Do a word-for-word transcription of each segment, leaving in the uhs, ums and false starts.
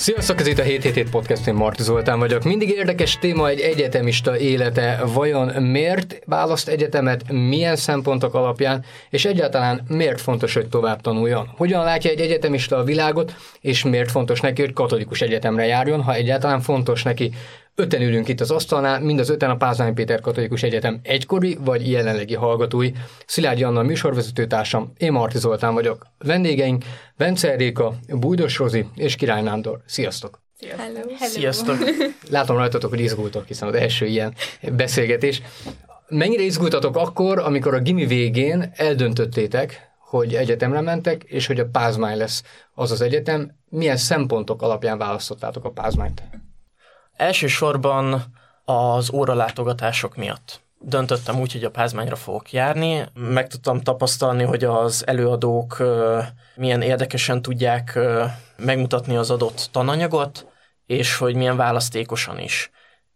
Sziasztok, ez itt a hét hét hét podcast, én Marti Zoltán vagyok. Mindig érdekes téma egy egyetemista élete. Vajon miért választ egyetemet, milyen szempontok alapján, és egyáltalán miért fontos, hogy tovább tanuljon? Hogyan látja egy egyetemista a világot, és miért fontos neki, hogy katolikus egyetemre járjon, ha egyáltalán fontos neki? Öten ülünk itt az asztalnál, mind az öten a Pázmány Péter Katolikus Egyetem egykori vagy jelenlegi hallgatói. Szilágyi Anna műsorvezetőtársam, én Marti Zoltán vagyok. Vendégeink Vence Réka, Bújdos Rozi és Király Nándor. Sziasztok! Hello. Hello. Sziasztok! Látom rajtatok, hogy izgultok, hiszen az első ilyen beszélgetés. Mennyire izgultatok akkor, amikor a gimi végén eldöntöttétek, hogy egyetemre mentek, és hogy a Pázmány lesz az az egyetem? Milyen szempontok alapján választottátok a Pázmányt? Elsősorban az óralátogatások miatt döntöttem úgy, hogy a Pázmányra fogok járni. Meg tudtam tapasztalni, hogy az előadók milyen érdekesen tudják megmutatni az adott tananyagot, és hogy milyen választékosan is.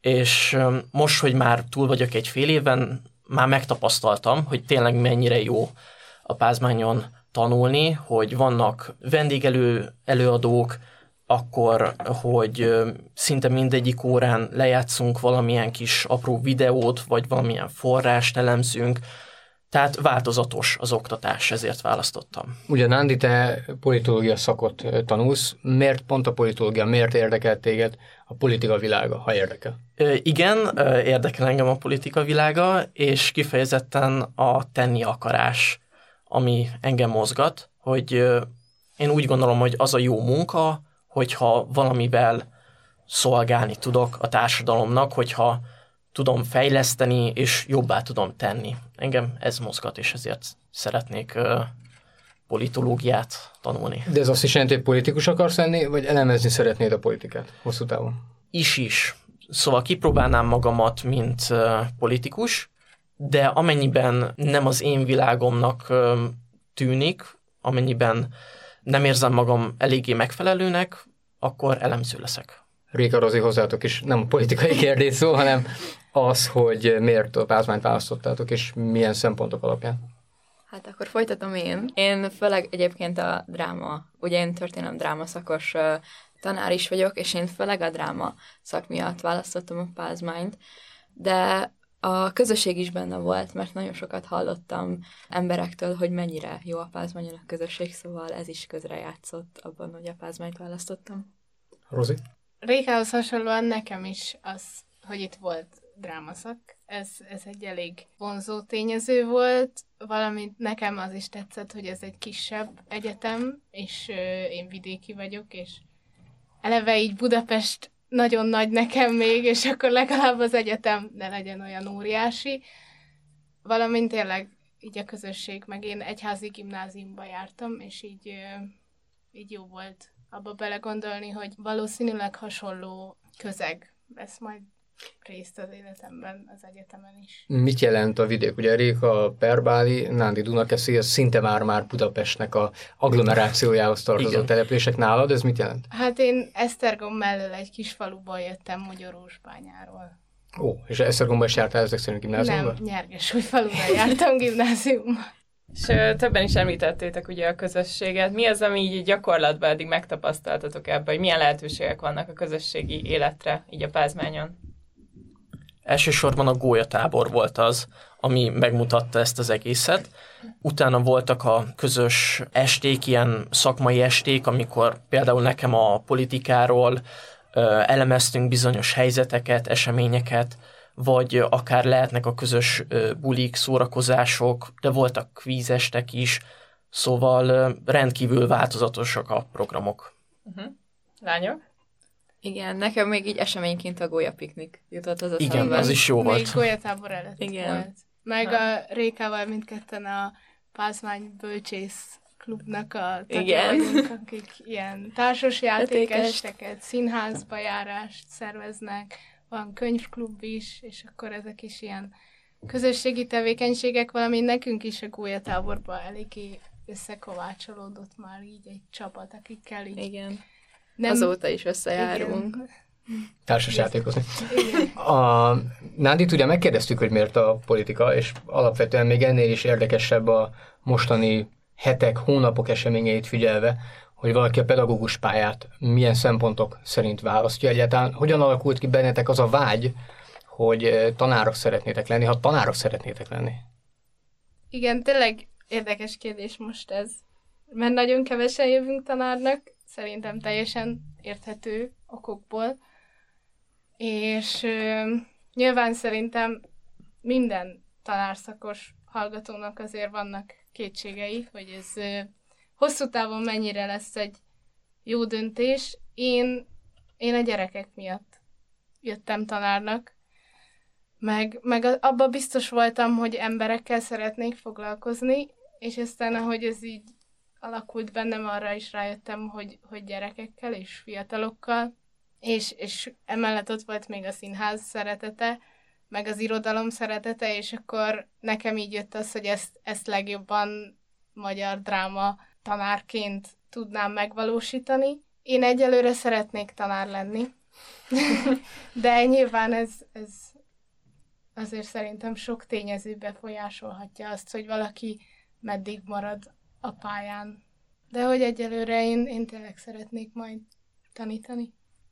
És most, hogy már túl vagyok egy fél éven, már megtapasztaltam, hogy tényleg mennyire jó a Pázmányon tanulni, hogy vannak vendégelő előadók, akkor, hogy szinte mindegyik órán lejátszunk valamilyen kis apró videót, vagy valamilyen forrást elemzünk, tehát változatos az oktatás, ezért választottam. Ugye Nándi, te politológia szakot tanulsz, miért pont a politológia, miért érdekel téged a politika világa, ha érdekel? Igen, érdekel engem a politika világa, és kifejezetten a tenni akarás, ami engem mozgat, hogy én úgy gondolom, hogy az a jó munka, hogyha valamivel szolgálni tudok a társadalomnak, hogyha tudom fejleszteni, és jobbá tudom tenni. Engem ez mozgat, és ezért szeretnék uh, politológiát tanulni. De ez azt is jelenti, hogy politikus akarsz lenni, vagy elemezni szeretnéd a politikát hosszú távon? Is-is. Szóval kipróbálnám magamat, mint uh, politikus, de amennyiben nem az én világomnak uh, tűnik, amennyiben nem érzem magam eléggé megfelelőnek, akkor elemző leszek. Réka, Rozi, hozzátok is nem a politikai kérdés szó, hanem az, hogy miért a Pázmányt választottátok, és milyen szempontok alapján. Hát akkor folytatom én. Én főleg egyébként a dráma, ugye én történelem drámaszakos uh, tanár is vagyok, és én főleg a dráma szak miatt választottam a Pázmányt, de a közösség is benne volt, mert nagyon sokat hallottam emberektől, hogy mennyire jó a Pázmányon a közösség, szóval ez is közrejátszott abban, hogy a Pázmányt választottam. Rozi? Rékához hasonlóan nekem is az, hogy itt volt drámaszak, ez, ez egy elég vonzó tényező volt, valamint nekem az is tetszett, hogy ez egy kisebb egyetem, és ö, én vidéki vagyok, és eleve így Budapest nagyon nagy nekem még, és akkor legalább az egyetem ne legyen olyan óriási. Valamint tényleg így a közösség, meg én egyházi gimnáziumba jártam, és így, így jó volt abba belegondolni, hogy valószínűleg hasonló közeg lesz majd részt az életemben az egyetemen is. Mit jelent a vidék? Ugye Réka, Perbáli, Nándi, Dunakeszi, ez szinte már-már Budapestnek a agglomerációjához tartozó Igen. települések. Nálad ez mit jelent? Hát én Esztergom mellől egy kis faluból jöttem, Magyarósbányáról. Ó, és Esztergomban is jártál ezek szerint gimnáziumban? Nem, Nyergesúly faluban jártam gimnáziumban. És többen is említettétek ugye a közösséget. Mi az, ami így gyakorlatban eddig megtapasztaltatok ebben, hogy milyen lehetőségek vannak a közösségi életre így a Pázmányon? Elsősorban a gólyatábor volt az, ami megmutatta ezt az egészet. Utána voltak a közös esték, ilyen szakmai esték, amikor például nekem a politikáról ö, elemeztünk bizonyos helyzeteket, eseményeket, vagy akár lehetnek a közös ö, bulik, szórakozások, de voltak kvízestek is, szóval ö, rendkívül változatosak a programok. Uh-huh. Lányok? Igen, nekem még így eseményként a gólyapiknik jutott az eszembe. Igen, az is jó volt. Még golyatábor előtt Igen. volt. Meg a Rékával mindketten a Pázmány Bölcsész klubnak a tagjai, akik ilyen társasjátékesteket, színházba járást szerveznek, van könyvklub is, és akkor ezek is ilyen közösségi tevékenységek, valami nekünk is a gólyatáborban eléggé összekovácsolódott már így egy csapat, akikkel így... Igen. Nem... Azóta is összejárunk. Igen. Társasjátékozni. A Nándit ugye megkérdeztük, hogy miért a politika, és alapvetően még ennél is érdekesebb a mostani hetek, hónapok eseményeit figyelve, hogy valaki a pedagógus pályát milyen szempontok szerint választja egyáltalán? Hogyan alakult ki bennetek az a vágy, hogy tanárok szeretnétek lenni, ha tanárok szeretnétek lenni? Igen, tényleg érdekes kérdés most ez, mert nagyon kevesen jövünk tanárnak, szerintem teljesen érthető okokból, és ö, nyilván szerintem minden tanárszakos hallgatónak azért vannak kétségei, hogy ez ö, hosszú távon mennyire lesz egy jó döntés. Én, én a gyerekek miatt jöttem tanárnak, meg, meg abban biztos voltam, hogy emberekkel szeretnék foglalkozni, és aztán, ahogy ez így alakult bennem, arra is rájöttem, hogy, hogy gyerekekkel és fiatalokkal, és, és emellett ott volt még a színház szeretete, meg az irodalom szeretete, és akkor nekem így jött az, hogy ezt, ezt legjobban magyar dráma tanárként tudnám megvalósítani. Én egyelőre szeretnék tanár lenni, de nyilván ez, ez azért szerintem sok tényező befolyásolhatja azt, hogy valaki meddig marad a pályán. De hogy egyelőre én, én tényleg szeretnék majd tanítani.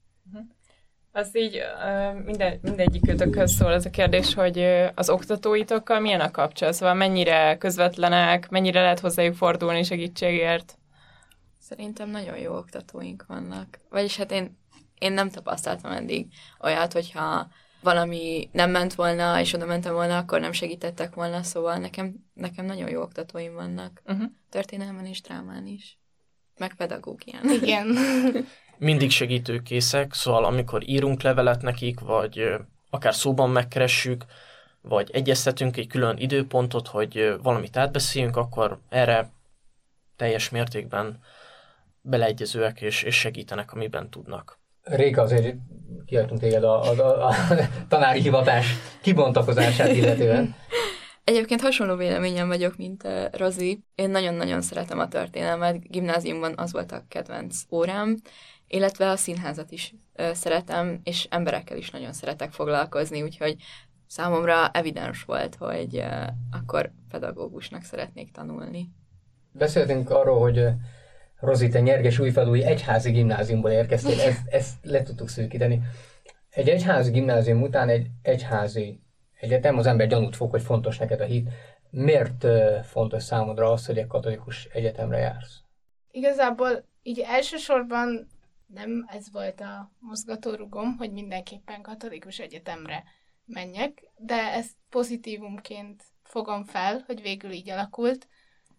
Az így minden, mindegyikőtökhöz szól ez a kérdés, hogy az oktatóitokkal milyen a kapcsolat? Szóval mennyire közvetlenek, mennyire lehet hozzájuk fordulni segítségért? Szerintem nagyon jó oktatóink vannak. Vagyis hát én, én nem tapasztaltam eddig olyat, hogyha valami nem ment volna, és oda mentem volna, akkor nem segítettek volna, szóval nekem, nekem nagyon jó oktatóim vannak. Uh-huh. Történelmen és drámán is. Meg pedagógián. Igen. Mindig segítőkészek, szóval amikor írunk levelet nekik, vagy akár szóban megkeressük, vagy egyeztetünk egy külön időpontot, hogy valamit átbeszéljünk, akkor erre teljes mértékben beleegyezőek és, és segítenek, amiben tudnak. Réka, azért kiadtunk téged a, a, a tanári hivatás kibontakozását illetően. Egyébként hasonló véleményem vagyok, mint uh, Rozi. Én nagyon-nagyon szeretem a történelmet. Gimnáziumban az volt a kedvenc órám, illetve a színházat is uh, szeretem, és emberekkel is nagyon szeretek foglalkozni, úgyhogy számomra evidens volt, hogy uh, akkor pedagógusnak szeretnék tanulni. Beszéltünk arról, hogy Rozi, te Nyerges-Újfalui egyházi gimnáziumból érkeztél, ezt, ezt le tudtuk szűkíteni. Egy egyházi gimnázium után egy egyházi egyetem, az ember gyanút fog, hogy fontos neked a hit. Miért uh, fontos számodra az, hogy egy katolikus egyetemre jársz? Igazából így elsősorban nem ez volt a mozgatórugom, hogy mindenképpen katolikus egyetemre menjek, de ezt pozitívumként fogom fel, hogy végül így alakult,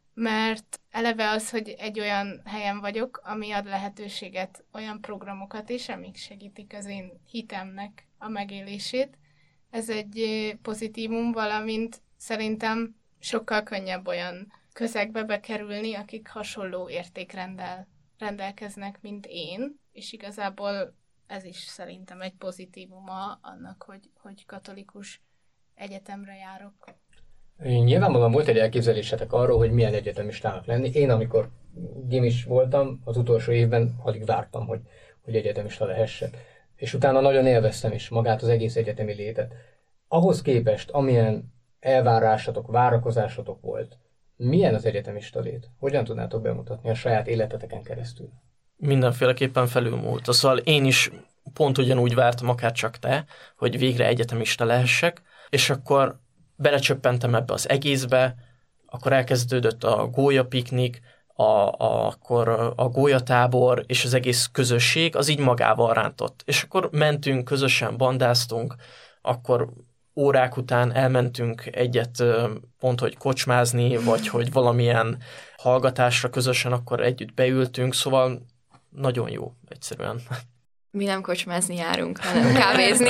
mert eleve az, hogy egy olyan helyen vagyok, ami ad lehetőséget, olyan programokat is, amik segítik az én hitemnek a megélését. Ez egy pozitívum, valamint szerintem sokkal könnyebb olyan közegbe bekerülni, akik hasonló értékrenddel rendelkeznek, mint én, és igazából ez is szerintem egy pozitívuma annak, hogy, hogy katolikus egyetemre járok. Nyilvánvalóan volt egy elképzelésetek arról, hogy milyen egyetemistának lenni. Én, amikor gimis voltam, az utolsó évben alig vártam, hogy, hogy egyetemista lehessek. És utána nagyon élveztem is magát az egész egyetemi létet. Ahhoz képest, amilyen elvárásatok, várakozásatok volt, milyen az egyetemista lét? Hogyan tudnátok bemutatni a saját életeteken keresztül? Mindenféleképpen felülmúlt. Szóval én is pont ugyanúgy vártam, akár csak te, hogy végre egyetemista lehessek, és akkor belecsöppentem ebbe az egészbe, akkor elkezdődött a gólyapiknik, a, a, akkor a gólyatábor és az egész közösség, az így magával rántott. És akkor mentünk, közösen bandáztunk, akkor órák után elmentünk egyet pont, hogy kocsmázni, vagy hogy valamilyen hallgatásra közösen akkor együtt beültünk, szóval nagyon jó egyszerűen. Mi nem kocsmázni járunk, hanem kávézni.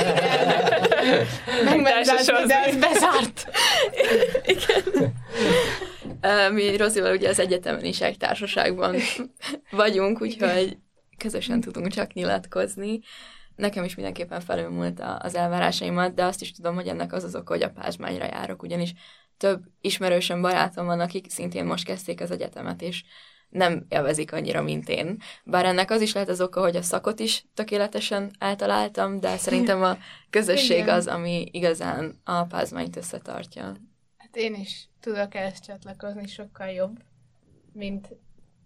Megmondásod, de ez bezárt. Igen. Mi Rozival ugye az egyetemen is egy társaságban vagyunk, úgyhogy közösen tudunk csak nyilatkozni. Nekem is mindenképpen felülmúlt az elvárásaimat, de azt is tudom, hogy ennek az az oka, hogy a Pázmányra járok, ugyanis több ismerősöm, barátom van, akik szintén most kezdték az egyetemet, és nem élvezik annyira, mint én. Bár ennek az is lehet az oka, hogy a szakot is tökéletesen eltaláltam, de szerintem a közösség Igen. az, ami igazán a Pázmányt összetartja. Hát én is tudok ezt csatlakozni, sokkal jobb, mint,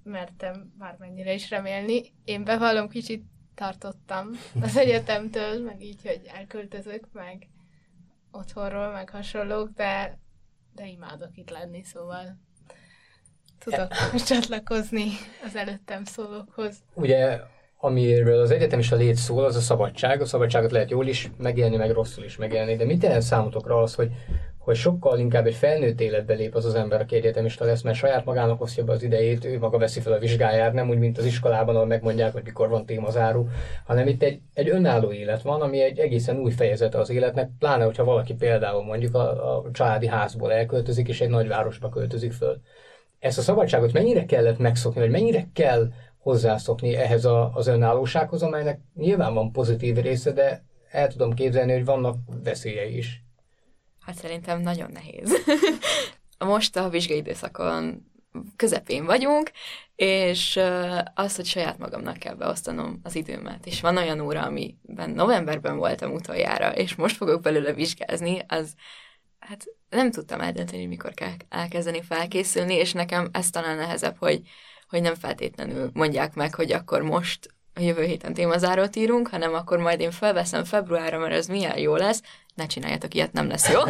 mertem bármennyire is remélni. Én bevallom, kicsit tartottam az egyetemtől, meg így, hogy elköltözök, meg otthonról, meg hasonlók, de, de imádok itt lenni, szóval tudok csatlakozni az előttem szólókhoz. Ugye, amiről az egyetemista lét szól, az a szabadság. A szabadságot lehet jól is megélni, meg rosszul is megélni. De mit jelent számotokra az, hogy, hogy sokkal inkább egy felnőtt életbe lép az az ember, aki egyetemista lesz, mert saját magának osztja be az idejét, ő maga veszi fel a vizsgáját, nem úgy, mint az iskolában, ahol megmondják, hogy mikor van témazáró, hanem itt egy, egy önálló élet van, ami egy egészen új fejezete az életnek, pláne, hogyha valaki például mondjuk a, a családi házból elköltözik, és egy nagyvárosba költözik föl. Ezt a szabadságot mennyire kellett megszokni, vagy mennyire kell hozzászokni ehhez a, az önállósághoz, amelynek nyilván van pozitív része, de el tudom képzelni, hogy vannak veszélyei is. Hát szerintem nagyon nehéz. Most a vizsgai időszakon közepén vagyunk, és az, hogy saját magamnak kell beosztanom az időmet. És van olyan óra, amiben novemberben voltam utoljára, és most fogok belőle vizsgázni, az hát nem tudtam eldönteni, hogy mikor kell elkezdeni felkészülni, és nekem ez talán nehezebb, hogy, hogy nem feltétlenül mondják meg, hogy akkor most a jövő héten témazárót írunk, hanem akkor majd én felveszem februárra, mert ez milyen jó lesz. Ne csináljatok ilyet, nem lesz jó.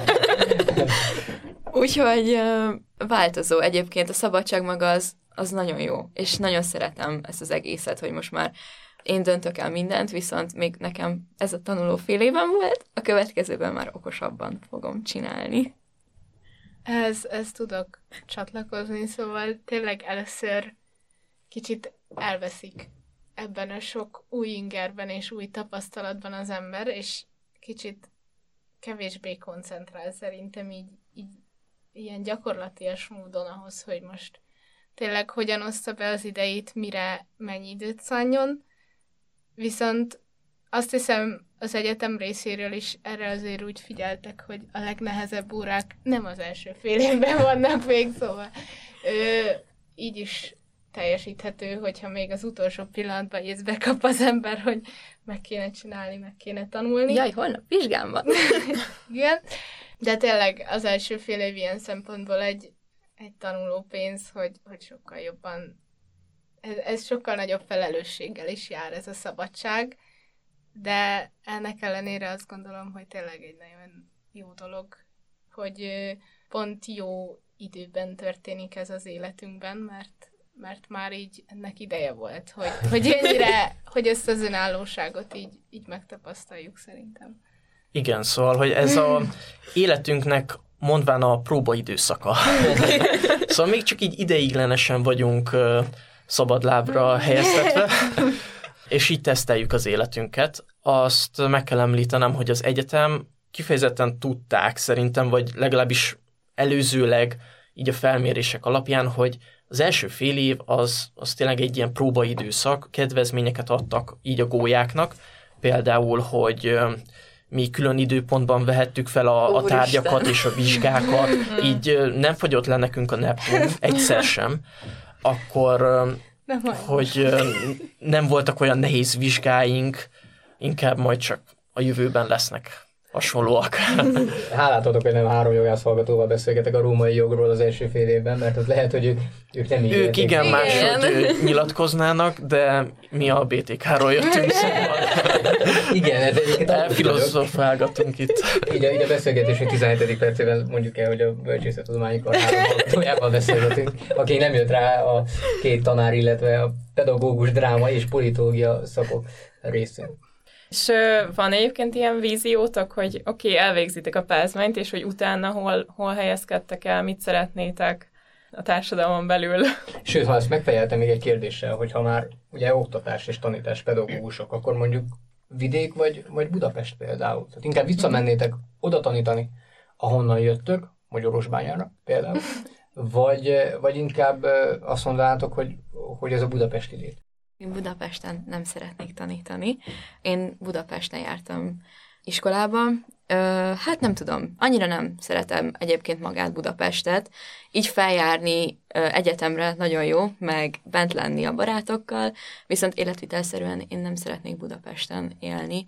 Úgyhogy változó. Egyébként a szabadság maga az, az nagyon jó, és nagyon szeretem ezt az egészet, hogy most már én döntök el mindent, viszont még nekem ez a tanuló fél éven volt, a következőben már okosabban fogom csinálni. Ez, ez tudok csatlakozni, szóval tényleg először kicsit elveszik ebben a sok új ingerben és új tapasztalatban az ember, és kicsit kevésbé koncentrál szerintem így, így ilyen gyakorlatias módon ahhoz, hogy most tényleg hogyan oszta be az idejét, mire mennyi időt szánjon. Viszont azt hiszem, az egyetem részéről is erre azért úgy figyeltek, hogy a legnehezebb órák nem az első fél évben vannak még, szóval ö, így is teljesíthető, hogyha még az utolsó pillanatban észbe kap az ember, hogy meg kéne csinálni, meg kéne tanulni. Jaj, holnap vizsgám van. Igen, de tényleg az első fél év ilyen szempontból egy, egy tanulópénz, hogy, hogy sokkal jobban, ez, ez sokkal nagyobb felelősséggel is jár ez a szabadság, de ennek ellenére azt gondolom, hogy tényleg egy nagyon jó dolog, hogy pont jó időben történik ez az életünkben, mert mert már így ennek ideje volt, hogy, hogy ennyire, hogy ezt az önállóságot így, így megtapasztaljuk szerintem. Igen, szóval, hogy ez a életünknek mondván a próbaidőszaka. Szóval még csak így ideiglenesen vagyunk uh, szabadlábra helyeztetve, és így teszteljük az életünket. Azt meg kell említenem, hogy az egyetem kifejezetten tudták szerintem, vagy legalábbis előzőleg így a felmérések alapján, hogy az első fél év az, az tényleg egy ilyen próbaidőszak, kedvezményeket adtak így a gólyáknak, például, hogy mi külön időpontban vehettük fel a, a tárgyakat és a vizsgákat, így nem fagyott le nekünk a Neptun, egyszer sem, akkor, nem hogy nem voltak olyan nehéz vizsgáink, inkább majd csak a jövőben lesznek hasonlóak. Hálát adok, hogy nem három jogász hallgatóval beszélgetek a római jogról az első fél évben, mert az lehet, hogy ők, ők nem így Ők igen, máshogy nyilatkoznának, de mi a bé té ká-ról jöttünk, szóval igen, ez egyébként elfilozofálgatunk itt. Így a, így a beszélgetésünk tizenhetedik percében mondjuk el, hogy a bölcsészettudományi kar három hallgatójával beszélgetünk, aki nem jött rá a két tanár, illetve a pedagógus, dráma és politológia szakok részén. És van egyébként ilyen víziótok, hogy oké, okay, elvégzitek a pázmányt, és hogy utána hol, hol helyezkedtek el, mit szeretnétek a társadalmon belül? Sőt, ha ezt megfejeltem még egy kérdéssel, hogy ha már ugye oktatás és tanítás pedagógusok, akkor mondjuk vidék vagy, vagy Budapest például. Tehát inkább visszamennétek oda tanítani, ahonnan jöttök, Magyarorosbányára például, vagy, vagy inkább azt mondanátok, hogy, hogy ez a budapesti lét. Én Budapesten nem szeretnék tanítani. Én Budapesten jártam iskolába. Ö, hát nem tudom, annyira nem szeretem egyébként magát Budapestet. Így feljárni ö, egyetemre nagyon jó, meg bent lenni a barátokkal, viszont életvitelszerűen én nem szeretnék Budapesten élni.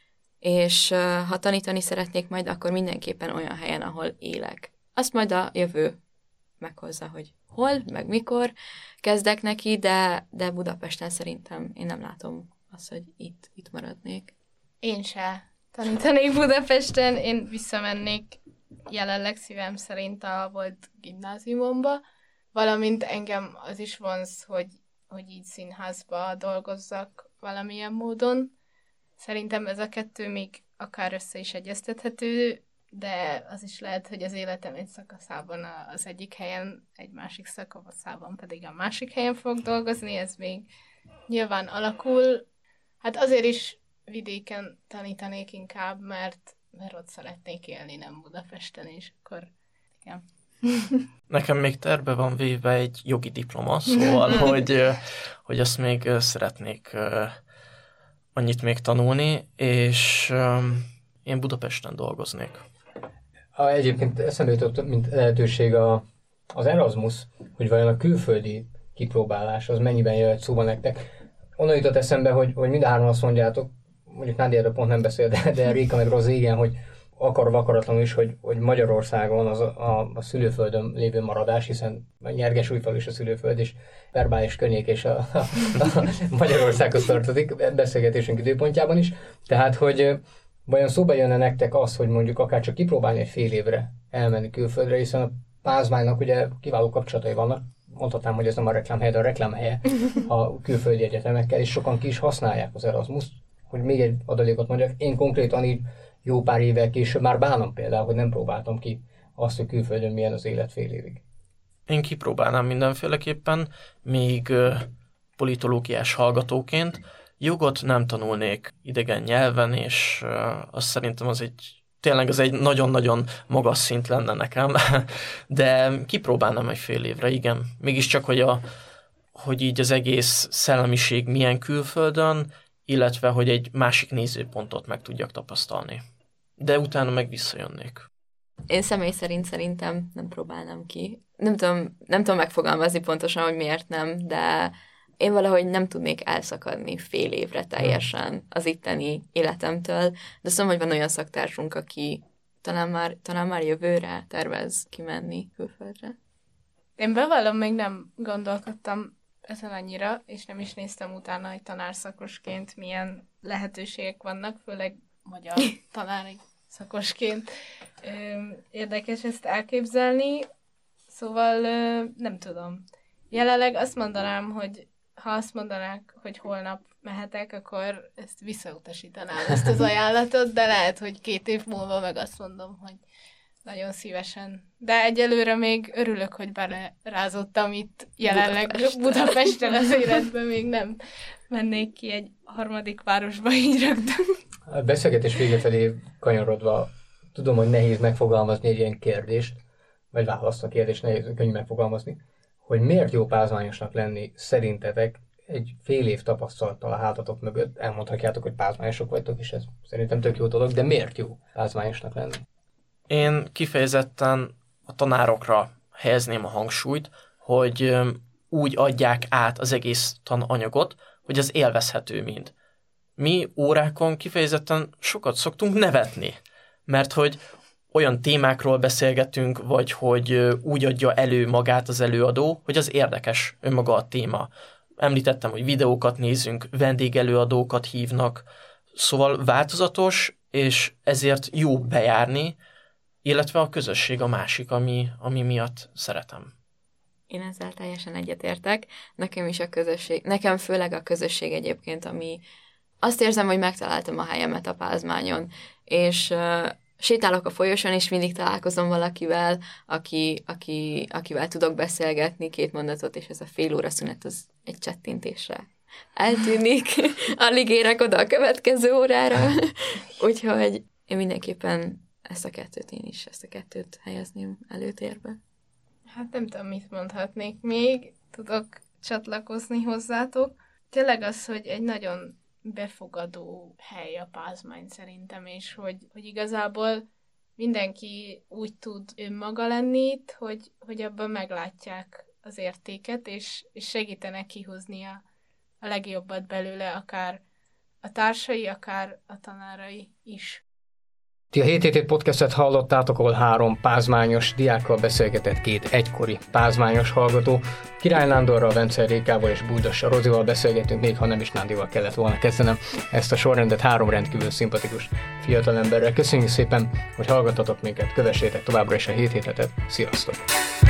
És ö, ha tanítani szeretnék majd, akkor mindenképpen olyan helyen, ahol élek. Azt majd a jövő meghozza, hogy hol, meg mikor kezdek neki, de, de Budapesten szerintem én nem látom azt, hogy itt, itt maradnék. Én se tanítanék Budapesten, én visszamennék jelenleg szívem szerint a volt gimnáziumomba, valamint engem az is vonz, hogy, hogy így színházba dolgozzak valamilyen módon. Szerintem ez a kettő még akár össze is egyeztethető, de az is lehet, hogy az életem egy szakaszában az egyik helyen, egy másik szakaszában pedig a másik helyen fog dolgozni, ez még nyilván alakul. Hát azért is vidéken tanítanék inkább, mert, mert ott szeretnék élni, nem Budapesten, és akkor igen. Nekem még terve van véve egy jogi diploma, szóval, hogy, hogy azt még szeretnék annyit még tanulni, és én Budapesten dolgoznék. A, egyébként eszembe jutott, mint lehetőség a, az Erasmus, hogy vajon a külföldi kipróbálás az mennyiben jöhet szóba nektek. Onnan jutott eszembe, hogy, hogy mind hárman azt mondjátok, mondjuk Nándi erről pont nem beszél, de, de Réka meg Rozi igen, hogy akarva akaratlanul is, hogy, hogy Magyarországon az a, a, a szülőföldön lévő maradás, hiszen Nyergesújfalu is a szülőföld, és verbális környék és a, a, a Magyarországhoz tartozik, beszélgetésünk időpontjában is. Tehát, hogy vajon szóba jönne nektek az, hogy mondjuk akár csak kipróbálni egy fél évre elmenni külföldre, hiszen a Pázmánynak ugye kiváló kapcsolatai vannak, mondhatnám, hogy ez nem a reklámhelye, de a reklámhelye a külföldi egyetemekkel, és sokan ki is használják az Erasmus. Hogy még egy adalékot mondjak, én konkrétan így jó pár évvel később már bánom például, hogy nem próbáltam ki azt, hogy külföldön milyen az élet fél évig. Én kipróbálnám mindenféleképpen, még politológiás hallgatóként. Jogot nem tanulnék idegen nyelven, és azt szerintem az egy, tényleg az egy nagyon-nagyon magas szint lenne nekem, de kipróbálnám egy fél évre, igen. Mégiscsak, hogy, a, hogy így az egész szellemiség milyen külföldön, illetve, hogy egy másik nézőpontot meg tudjak tapasztalni. De utána meg visszajönnék. Én személy szerint szerintem nem próbálnám ki. Nem tudom, nem tudom megfogalmazni pontosan, hogy miért nem, de én valahogy nem tudnék elszakadni fél évre teljesen az itteni életemtől. De szóval, hogy van olyan szaktársunk, aki talán már, talán már jövőre tervez kimenni külföldre. Én bevallom, még nem gondolkodtam ezen annyira, és nem is néztem utána, hogy tanárszakosként milyen lehetőségek vannak, főleg magyar tanári szakosként. Érdekes ezt elképzelni, szóval nem tudom. Jelenleg azt mondanám, hogy ha azt mondanák, hogy holnap mehetek, akkor ezt visszautasítanám, ezt az ajánlatot, de lehet, hogy két év múlva meg azt mondom, hogy nagyon szívesen. De egyelőre még örülök, hogy belerázottam itt jelenleg Budapesten, Budapesten az életben, még nem mennék ki egy harmadik városba így rögtön. A beszélgetés vége felé kanyarodva, tudom, hogy nehéz megfogalmazni egy ilyen kérdést, vagy választ a kérdést, nehéz, könnyű megfogalmazni, hogy miért jó pázmányosnak lenni szerintetek egy fél év tapasztalattal a hátatok mögött, elmondhatjátok, hogy pázmányosok vagytok, és ez szerintem tök jó dolog, de miért jó pázmányosnak lenni? Én kifejezetten a tanárokra helyezném a hangsúlyt, hogy úgy adják át az egész tananyagot, hogy az élvezhető mind. Mi órákon kifejezetten sokat szoktunk nevetni, mert hogy olyan témákról beszélgetünk, vagy hogy úgy adja elő magát az előadó, hogy az érdekes önmaga a téma. Említettem, hogy videókat nézünk, vendégelőadókat hívnak, szóval változatos, és ezért jó bejárni, illetve a közösség a másik, ami, ami miatt szeretem. Én ezzel teljesen egyetértek. Nekem is a közösség, nekem főleg a közösség egyébként, ami azt érzem, hogy megtaláltam a helyemet a Pázmányon, és uh, sétálok a folyosón, és mindig találkozom valakivel, aki, aki, akivel tudok beszélgetni két mondatot, és ez a fél óra szünet az egy csettintésre eltűnik. Alig érek oda a következő órára. Úgyhogy én mindenképpen ezt a kettőt én is, ezt a kettőt helyezném előtérbe. Hát nem tudom, mit mondhatnék még, tudok csatlakozni hozzátok. Tényleg az, hogy egy nagyon befogadó hely a Pázmány szerintem, és hogy, hogy igazából mindenki úgy tud önmaga lenni itt, hogy, hogy abban meglátják az értéket, és, és segítenek kihozni a, a legjobbat belőle, akár a társai, akár a tanárai is. Ti a hét hét hét podcastet hallottátok, ahol három pázmányos diákkal beszélgetett két egykori pázmányos hallgató. Király Nándorral, Vence Rékával és Bújdos Rozival beszélgetünk, még ha nem is Nándival kellett volna kezdenem ezt a sorrendet három rendkívül szimpatikus fiatalemberrel. Köszönjük szépen, hogy hallgattatok minket, kövessétek továbbra is a hét hétetet. Sziasztok!